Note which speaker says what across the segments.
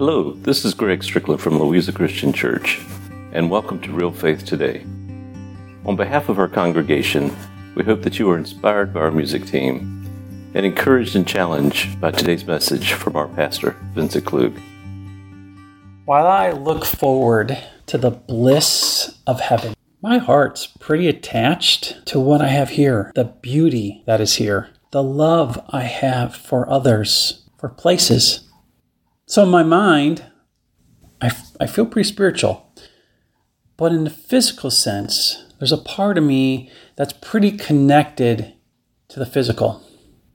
Speaker 1: Hello, this is Greg Strickland from Louisa Christian Church, and welcome to Real Faith Today. On behalf of our congregation, we hope that you are inspired by our music team and encouraged and challenged by today's message from our pastor, Vincent Klug.
Speaker 2: While I look forward to the bliss of heaven, my heart's pretty attached to what I have here, the beauty that is here, the love I have for others, for places. So in my mind, I feel pretty spiritual. But in the physical sense, there's a part of me that's pretty connected to the physical.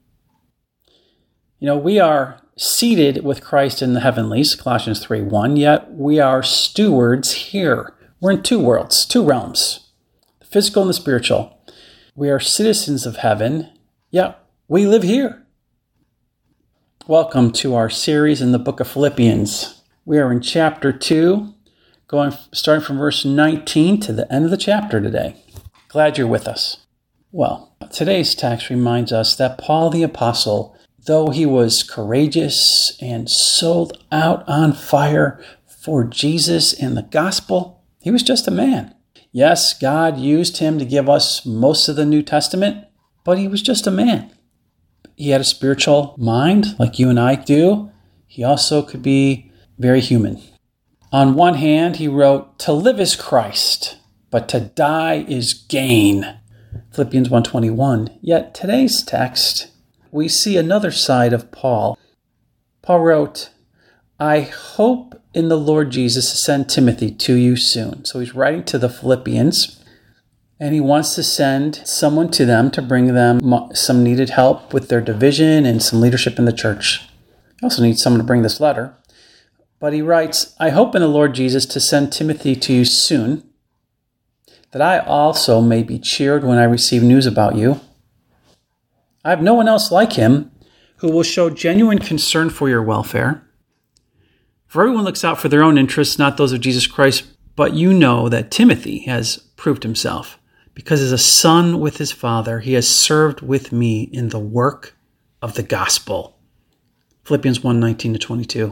Speaker 2: You know, we are seated with Christ in the heavenlies, Colossians 3:1, yet we are stewards here. We're in two worlds, two realms, the physical and the spiritual. We are citizens of heaven, yet we live here. Welcome to our series in the book of Philippians. We are in chapter 2, starting from verse 19 to the end of the chapter today. Glad you're with us. Well, today's text reminds us that Paul the Apostle, though he was courageous and sold out on fire for Jesus and the gospel, he was just a man. Yes, God used him to give us most of the New Testament, but he was just a man. He had a spiritual mind like you and I do. He also could be very human. On one hand, he wrote, "To live is Christ, but to die is gain." Philippians 1:21. Yet today's text, we see another side of Paul. Paul wrote, "I hope in the Lord Jesus to send Timothy to you soon." So he's writing to the Philippians, and he wants to send someone to them to bring them some needed help with their division and some leadership in the church. He also needs someone to bring this letter. But he writes, "I hope in the Lord Jesus to send Timothy to you soon, that I also may be cheered when I receive news about you. I have no one else like him who will show genuine concern for your welfare. For everyone looks out for their own interests, not those of Jesus Christ, but you know that Timothy has proved himself. Because as a son with his father, he has served with me in the work of the gospel." Philippians 1:19-22.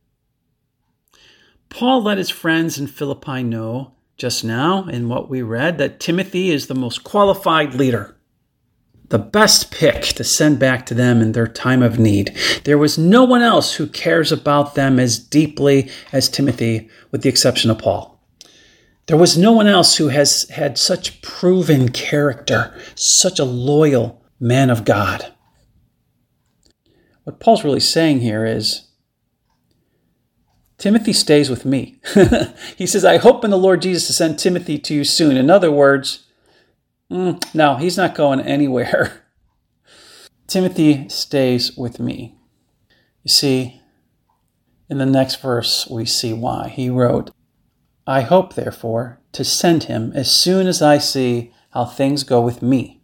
Speaker 2: Paul let his friends in Philippi know just now in what we read that Timothy is the most qualified leader, the best pick to send back to them in their time of need. There was no one else who cares about them as deeply as Timothy, with the exception of Paul. There was no one else who has had such proven character, such a loyal man of God. What Paul's really saying here is, Timothy stays with me. He says, "I hope in the Lord Jesus to send Timothy to you soon." In other words, no, he's not going anywhere. Timothy stays with me. You see, in the next verse, we see why. He wrote, "I hope, therefore, to send him as soon as I see how things go with me."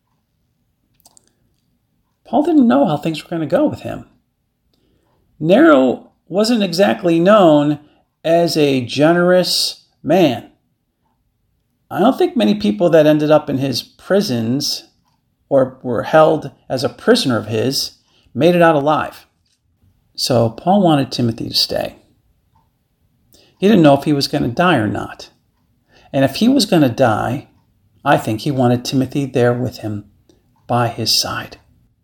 Speaker 2: Paul didn't know how things were going to go with him. Nero wasn't exactly known as a generous man. I don't think many people that ended up in his prisons or were held as a prisoner of his made it out alive. So Paul wanted Timothy to stay. He didn't know if he was going to die or not. And if he was going to die, I think he wanted Timothy there with him by his side.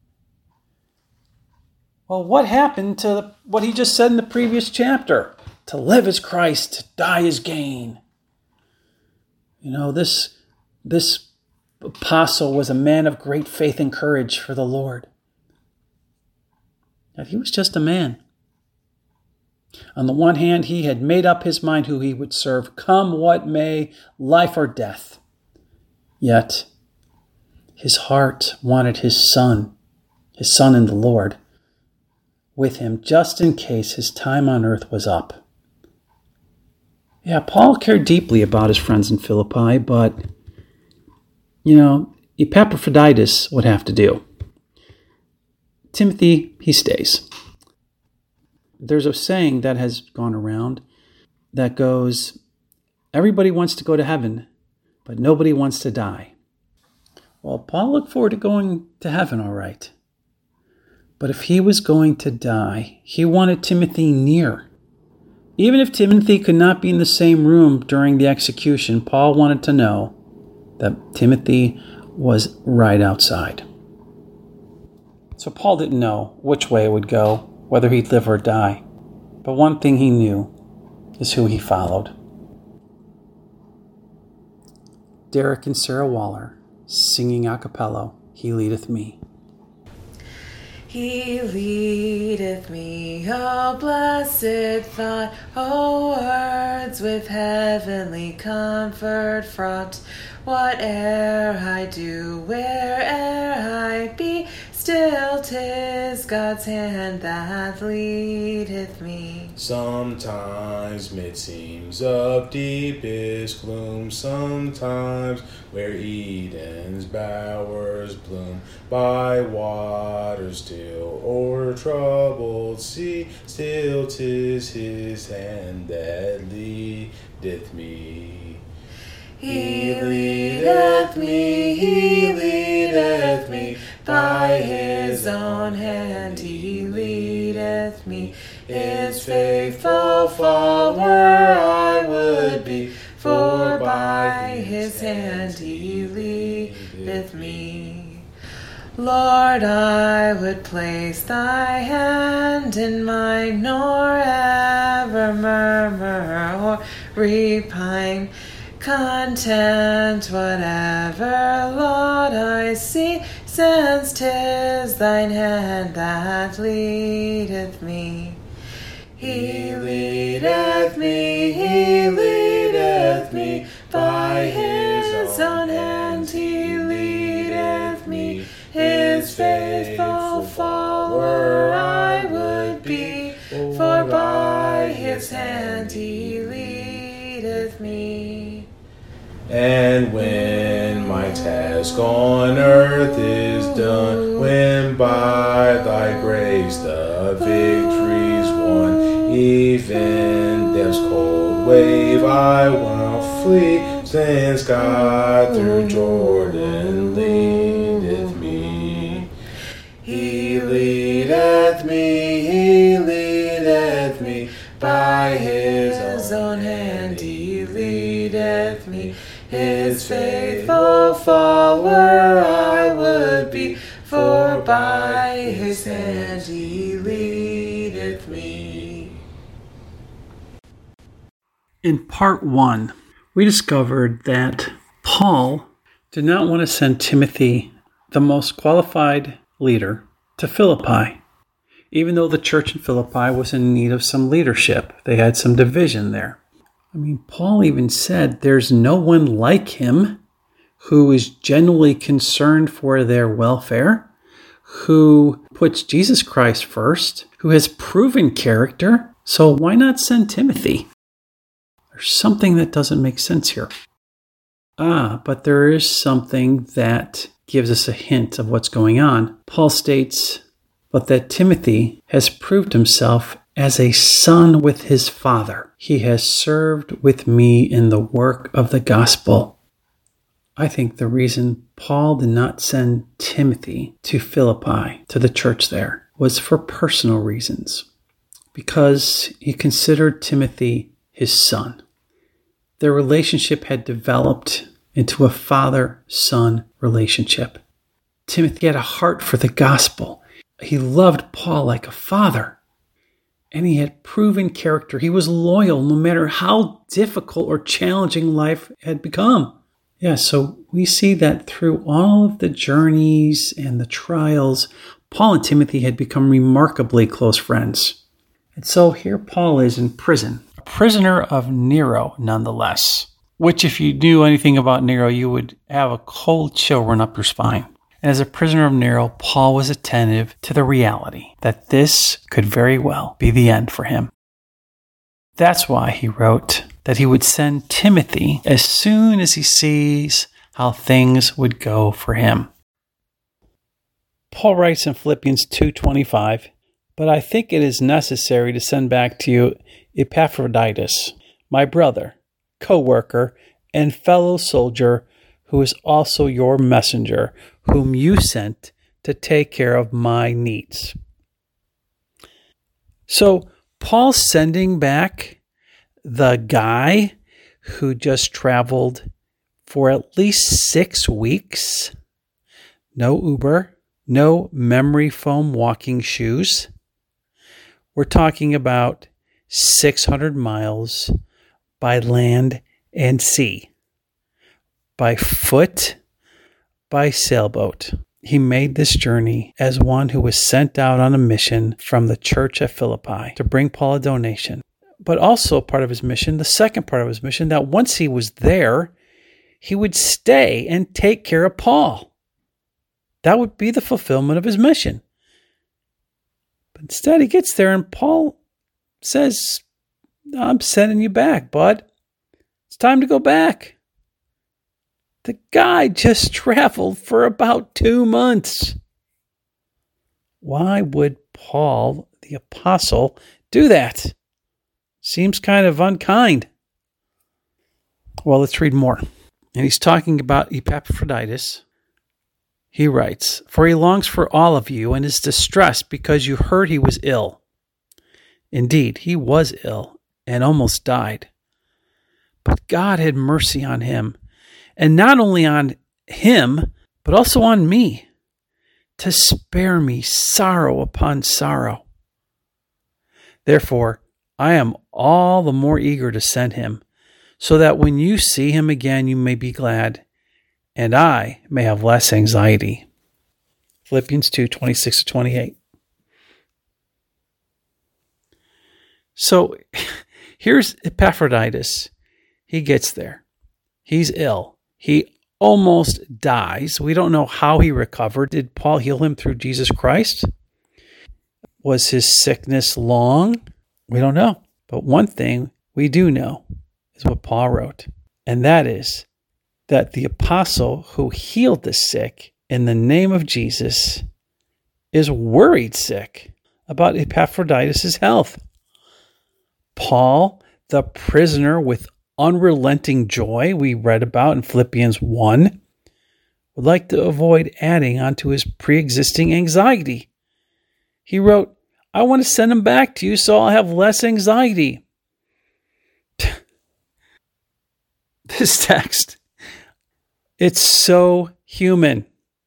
Speaker 2: Well, what happened to what he just said in the previous chapter? To live is Christ, to die is gain. You know, this apostle was a man of great faith and courage for the Lord. Yet he was just a man. On the one hand, he had made up his mind who he would serve, come what may, life or death. Yet his heart wanted his son in the Lord, with him just in case his time on earth was up. Yeah, Paul cared deeply about his friends in Philippi, but, Epaphroditus would have to do. Timothy, he stays. There's a saying that has gone around that goes, everybody wants to go to heaven, but nobody wants to die. Well, Paul looked forward to going to heaven, all right. But if he was going to die, he wanted Timothy near. Even if Timothy could not be in the same room during the execution, Paul wanted to know that Timothy was right outside. So Paul didn't know which way it would go, whether he'd live or die. But one thing he knew is who he followed. Derek and Sarah Waller singing a cappella, He Leadeth Me.
Speaker 3: He leadeth me, O blessed thought, O words with heavenly comfort fraught. Whate'er I do, where'er I be, still 'tis God's hand that leadeth me.
Speaker 4: Sometimes mid seams of deepest gloom, sometimes where Eden's bowers bloom, by waters still o'er troubled sea, still 'tis his hand that leadeth me.
Speaker 3: He leadeth me, by his own hand he leadeth me. His faithful follower I would be, for by his hand he leadeth me. Lord, I would place thy hand in mine, nor ever murmur or repine. Content whatever lot I see, since 'tis thine hand that leadeth me. He leadeth me, by his own hand he leadeth me. His faithful follower I would be, for by his hand he leadeth me.
Speaker 4: And when my task on earth is done, when by thy grace the victory's won, even death's cold wave I will flee, since God through Jordan leadeth me. He leadeth me, by his own hand he leadeth me. His faithful follower I would be, for by his hand he leadeth me.
Speaker 2: In part 1, we discovered that Paul did not want to send Timothy, the most qualified leader, to Philippi, even though the church in Philippi was in need of some leadership. They had some division there. I mean, Paul even said there's no one like him who is genuinely concerned for their welfare, who puts Jesus Christ first, who has proven character. So why not send Timothy? There's something that doesn't make sense here. But there is something that gives us a hint of what's going on. Paul states, but that Timothy has proved himself as a son with his father. He has served with me in the work of the gospel. I think the reason Paul did not send Timothy to Philippi, to the church there, was for personal reasons, because he considered Timothy his son. Their relationship had developed into a father-son relationship. Timothy had a heart for the gospel. He loved Paul like a father. And he had proven character. He was loyal no matter how difficult or challenging life had become. Yeah, so we see that through all of the journeys and the trials, Paul and Timothy had become remarkably close friends. And so here Paul is in prison, a prisoner of Nero nonetheless, which if you knew anything about Nero, you would have a cold chill run up your spine. And as a prisoner of Nero, Paul was attentive to the reality that this could very well be the end for him. That's why he wrote that he would send Timothy as soon as he sees how things would go for him. Paul writes in Philippians 2:25, but I think it is necessary to send back to you Epaphroditus, my brother, co-worker, and fellow soldier, who is also your messenger, whom you sent to take care of my needs. So Paul's sending back the guy who just traveled for at least 6 weeks. No Uber, no memory foam walking shoes. We're talking about 600 miles by land and sea, by foot, by sailboat. He made this journey as one who was sent out on a mission from the church at Philippi to bring Paul a donation. But also part of his mission, the second part of his mission, that once he was there, he would stay and take care of Paul. That would be the fulfillment of his mission. But instead, he gets there and Paul says, I'm sending you back, bud. It's time to go back. The guy just traveled for about 2 months. Why would Paul, the apostle, do that? Seems kind of unkind. Well, let's read more. And he's talking about Epaphroditus. He writes, "For he longs for all of you and is distressed because you heard he was ill. Indeed, he was ill and almost died. But God had mercy on him, and not only on him, but also on me, to spare me sorrow upon sorrow. Therefore, I am all the more eager to send him, so that when you see him again, you may be glad, and I may have less anxiety." Philippians 2:26-28. So here's Epaphroditus. He gets there. He's ill. He almost dies. We don't know how he recovered. Did Paul heal him through Jesus Christ? Was his sickness long? We don't know. But one thing we do know is what Paul wrote. And that is that the apostle who healed the sick in the name of Jesus is worried sick about Epaphroditus' health. Paul, the prisoner with unrelenting joy we read about in Philippians 1, would like to avoid adding onto his pre-existing anxiety. He wrote, I want to send him back to you so I'll have less anxiety. This text, it's so human.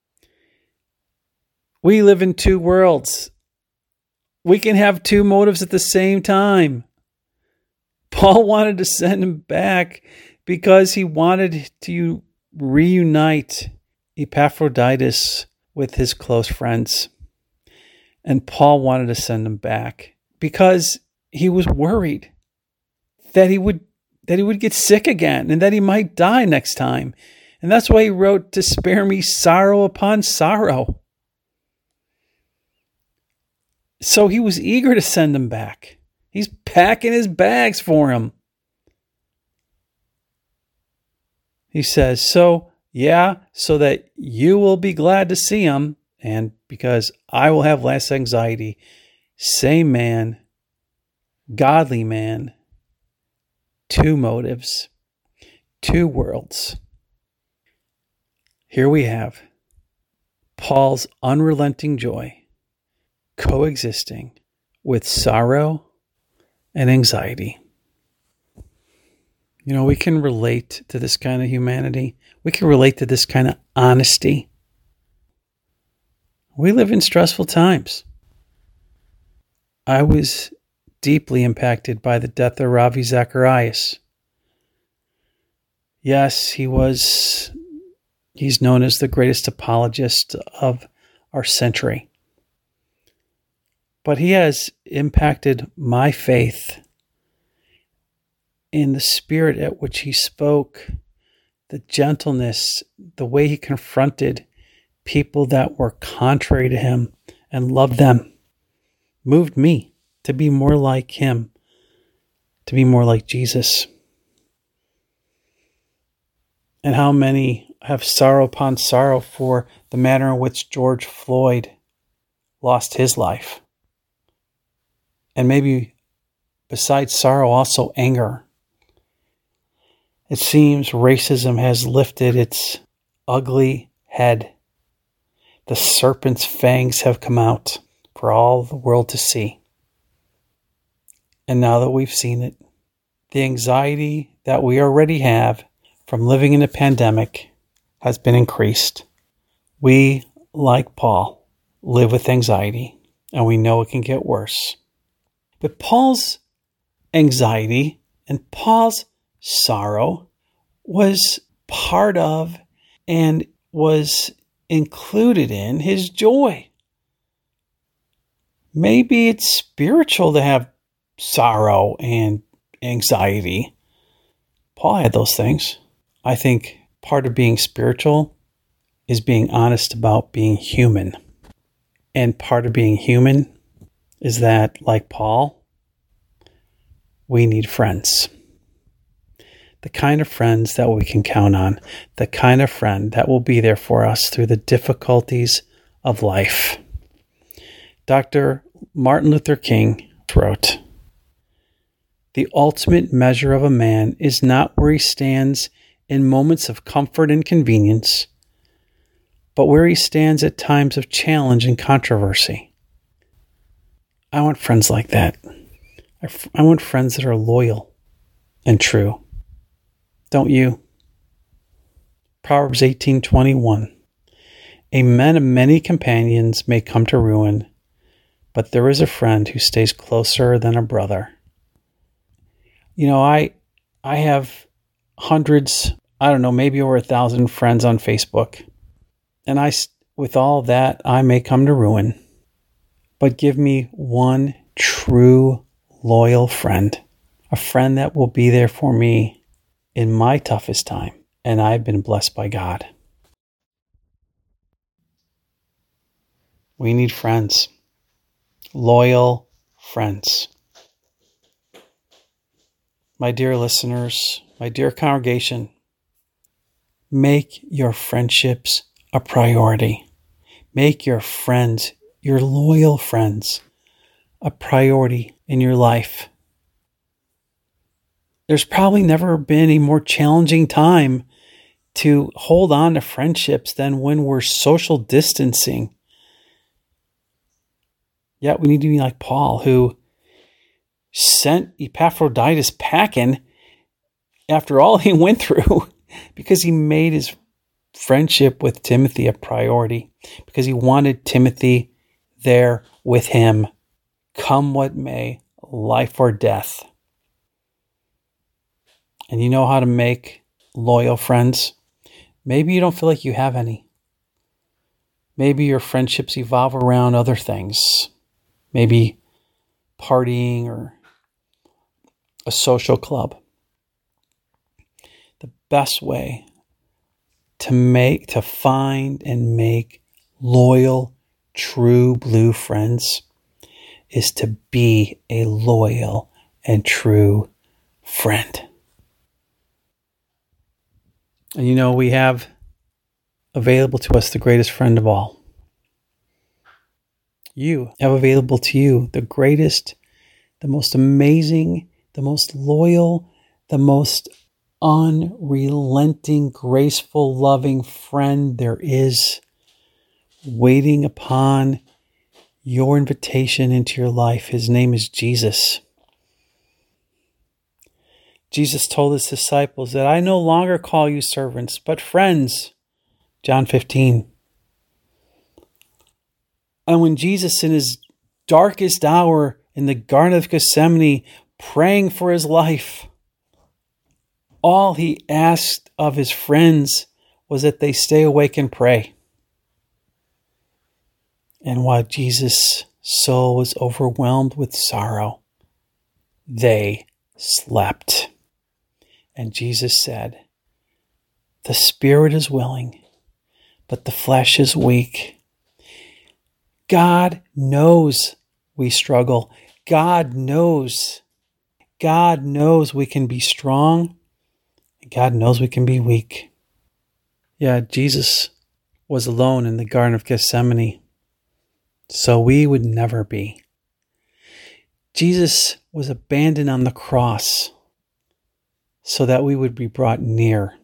Speaker 2: We live in two worlds. We can have two motives at the same time. Paul wanted to send him back because he wanted to reunite Epaphroditus with his close friends. And Paul wanted to send him back because he was worried that he would get sick again and that he might die next time. And that's why he wrote, to spare me sorrow upon sorrow. So he was eager to send him back. He's packing his bags for him. He says, so that you will be glad to see him, and because I will have less anxiety. Same man, godly man, two motives, two worlds. Here we have Paul's unrelenting joy coexisting with sorrow and anxiety. You know, we can relate to this kind of humanity. We can relate to this kind of honesty. We live in stressful times. I was deeply impacted by the death of Ravi Zacharias. Yes, he's known as the greatest apologist of our century. But he has impacted my faith in the spirit at which he spoke, the gentleness, the way he confronted people that were contrary to him and loved them, moved me to be more like him, to be more like Jesus. And how many have sorrow upon sorrow for the manner in which George Floyd lost his life. And maybe besides sorrow, also anger. It seems racism has lifted its ugly head. The serpent's fangs have come out for all the world to see. And now that we've seen it, The anxiety that we already have from living in a pandemic has been increased. We, like Paul, live with anxiety, and we know it can get worse. But Paul's anxiety and Paul's sorrow was part of and was included in his joy. Maybe it's spiritual to have sorrow and anxiety. Paul had those things. I think part of being spiritual is being honest about being human. And part of being human is that, like Paul, we need friends. The kind of friends that we can count on. The kind of friend that will be there for us through the difficulties of life. Dr. Martin Luther King wrote, "The ultimate measure of a man is not where he stands in moments of comfort and convenience, but where he stands at times of challenge and controversy." I want friends like that. I want friends that are loyal and true. Don't you? Proverbs 18:21. A man of many companions may come to ruin, but there is a friend who stays closer than a brother. You know, I have hundreds, I don't know, maybe over 1,000 friends on Facebook. And with all that, I may come to ruin. But give me one true, loyal friend. A friend that will be there for me in my toughest time. And I've been blessed by God. We need friends. Loyal friends. My dear listeners, my dear congregation, make your friendships a priority. Make your friends, your loyal friends, a priority in your life. There's probably never been a more challenging time to hold on to friendships than when we're social distancing. Yet we need to be like Paul, who sent Epaphroditus packing after all he went through because he made his friendship with Timothy a priority, because he wanted Timothy there with him, come what may, life or death. And you know how to make loyal friends? Maybe you don't feel like you have any. Maybe your friendships evolve around other things. Maybe partying or a social club. The best way to find and make loyal, true blue friends is to be a loyal and true friend. And you know, we have available to us the greatest friend of all. You have available to you the greatest, the most amazing, the most loyal, the most unrelenting, graceful, loving friend there is, waiting upon your invitation into your life. His name is Jesus. Jesus told his disciples that I no longer call you servants, but friends. John 15. And when Jesus, in his darkest hour in the Garden of Gethsemane, praying for his life, all he asked of his friends was that they stay awake and pray. And while Jesus' soul was overwhelmed with sorrow, they slept. And Jesus said, the spirit is willing, but the flesh is weak. God knows we struggle. God knows we can be strong. God knows we can be weak. Yeah, Jesus was alone in the Garden of Gethsemane, so we would never be. Jesus was abandoned on the cross so that we would be brought near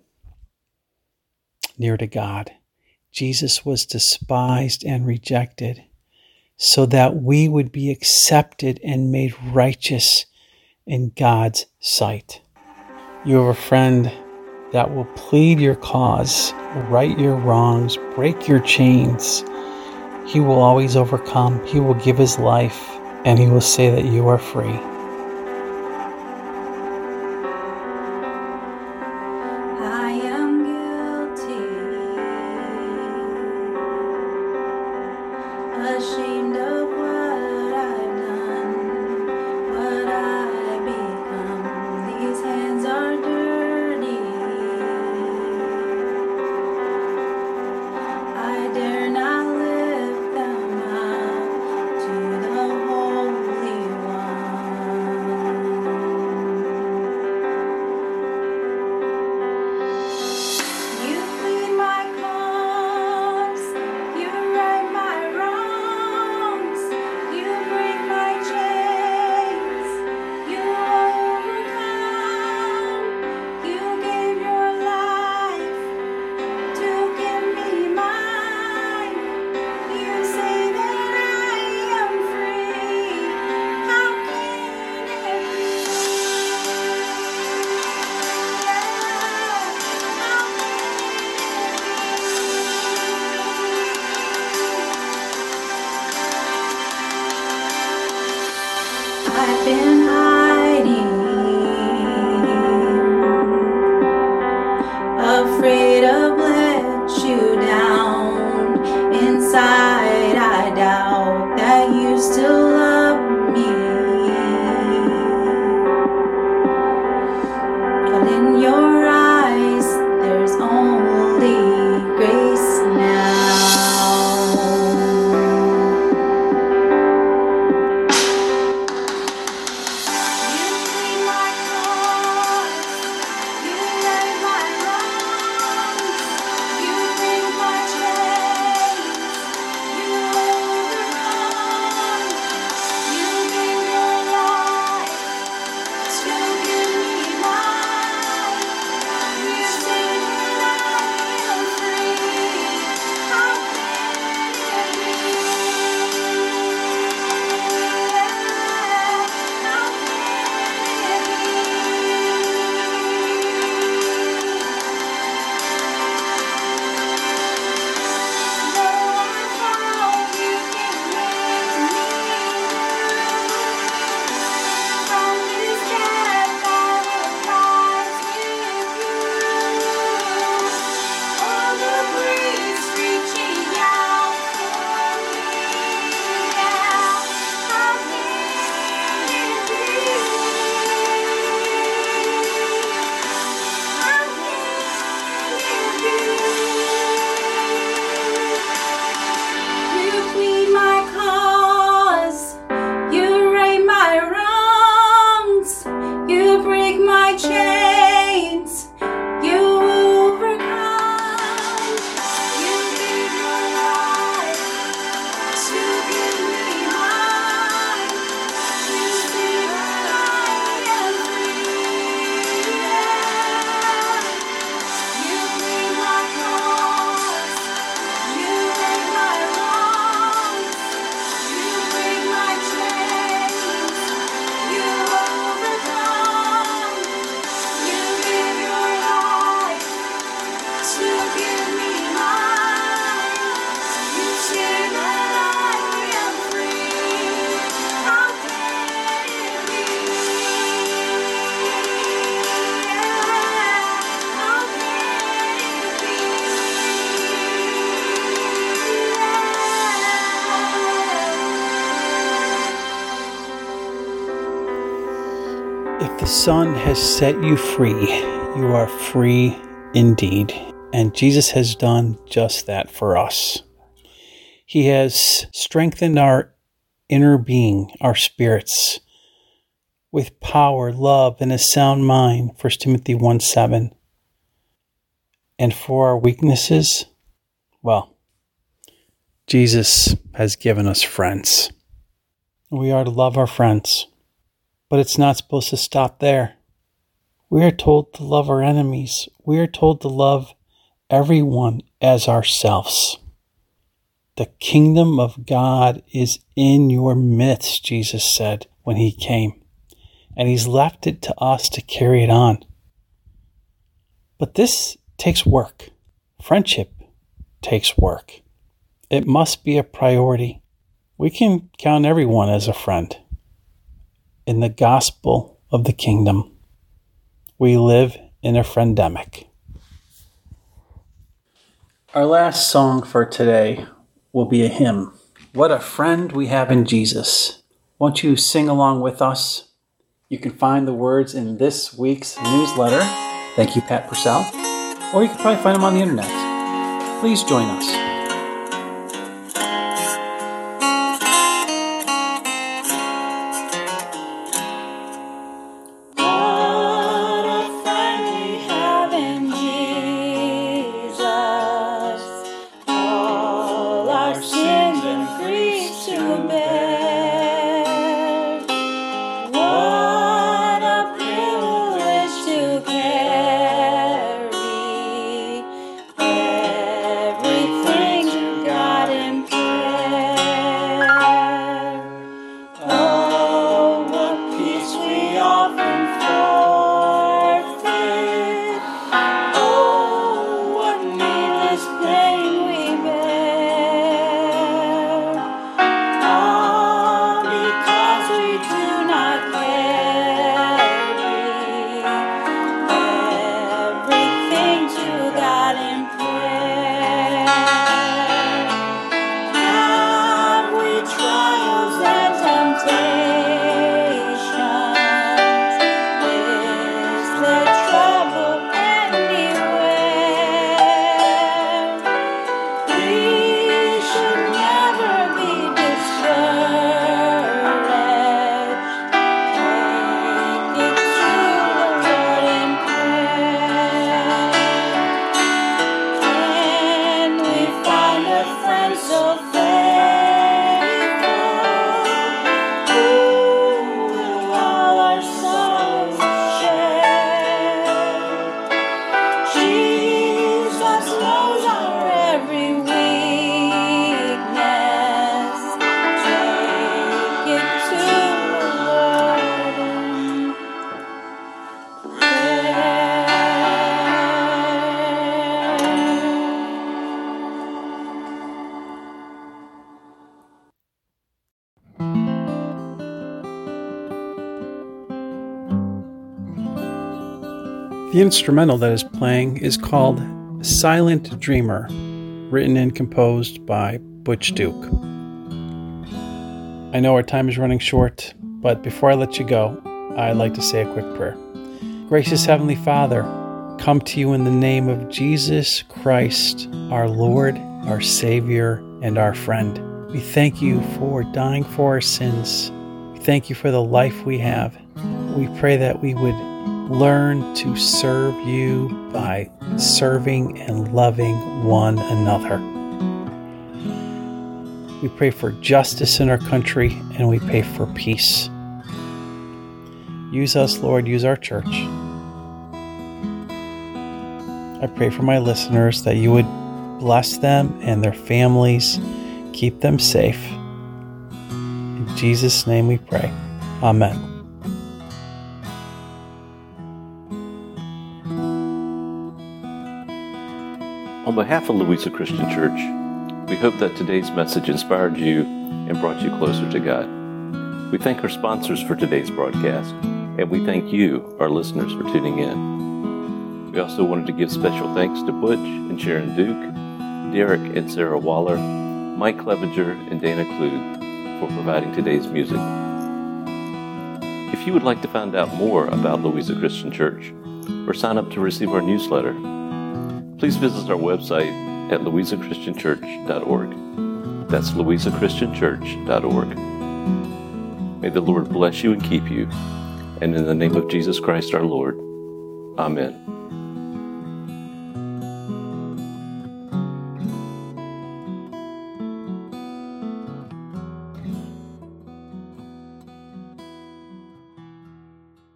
Speaker 2: to God. Jesus was despised and rejected so that we would be accepted and made righteous in God's sight. You have a friend that will plead your cause, right your wrongs, break your chains. He will always overcome. He will give his life, and he will say that you are free.
Speaker 5: I am guilty, ashamed of what I've done, what I've become. These hands are dirty. I dare not lift them up to the Holy One. You plead my cause, you right my wrongs, you break my chains, you overcome, you gave your life to give me mine. You say that I am free. How can it be? I've been hiding, afraid of let you down. Inside I doubt that you still love me, but in your eyes there's only grace now. You plead my cause, you right my wrongs, you break my chains, you overcome, you gave your life to give me mine. You say that I am free. How can it be? How can it You plead my cause, you right my wrongs, you break my chains, you overcome, you gave your life to give me mine. You say that I am free. You plead my cause, you right my wrongs, you break my chains, you overcome, you give your life to give me mine. You say that I am free. How can it be? How
Speaker 2: If the Son has set you free, you are free indeed. And Jesus has done just that for us. He has strengthened our inner being, our spirits, with power, love, and a sound mind, 1 Timothy 1:7. And for our weaknesses, well, Jesus has given us friends. We are to love our friends. But it's not supposed to stop there. We are told to love our enemies. We are told to love everyone as ourselves. The kingdom of God is in your midst, Jesus said when he came. and He's left it to us to carry it on. But this takes work. Friendship takes work. It must be a priority. We can count everyone as a friend. In the gospel of the kingdom, we live in a friendemic. Our last song for today will be a hymn. What a friend we have in Jesus. Won't you sing along with us? You can find the words in this week's newsletter. Thank you, Pat Purcell. Or you can probably find them on the internet. Please join us. The instrumental that is playing is called Silent Dreamer, written and composed by Butch Duke. I know our time is running short, but before I let you go, I'd like to say a quick prayer. Gracious Heavenly Father, come to you in the name of Jesus Christ, our Lord, our Savior, and our friend. We thank you for dying for our sins. We thank you for the life we have. We pray that we would learn to serve you by serving and loving one another. We pray for justice in our country, and we pray for peace. Use us, Lord. Use our church. I pray for my listeners that you would bless them and their families, keep them safe. In Jesus' name we pray. Amen.
Speaker 1: On behalf of Louisa Christian Church, we hope that today's message inspired you and brought you closer to God. We thank our sponsors for today's broadcast, and we thank you, our listeners, for tuning in. We also wanted to give special thanks to Butch and Sharon Duke, Derek and Sarah Waller, Mike Clevenger, and Dana Klug for providing today's music. If you would like to find out more about Louisa Christian Church or sign up to receive our newsletter, please visit our website at louisachristianchurch.org. That's louisachristianchurch.org. May the Lord bless you and keep you. And in the name of Jesus Christ our Lord, Amen.